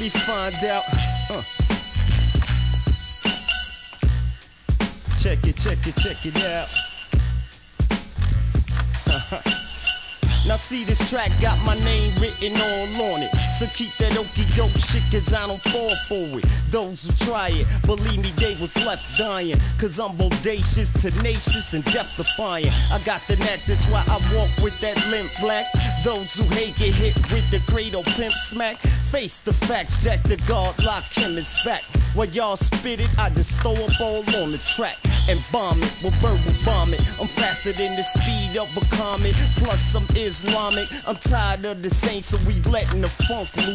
me find out. Check it out. Now see, this track got my name written all on it. So keep that okie doke shit, cause I don't fall for it. Those who try it, believe me, they was left dying. Cause I'm bodacious, tenacious, and death-defying. I got the knack, that's why I walk with that limp black. Those who hate get hit with the cradle pimp smack. Face the facts, Jack the God, lock him is back. While y'all spit it, I just throw a ball on the track and bomb it, with verbal vomit. I'm faster than the speed of a comet, plus I'm Islamic. I'm tired of the saints, so we letting the funk loose.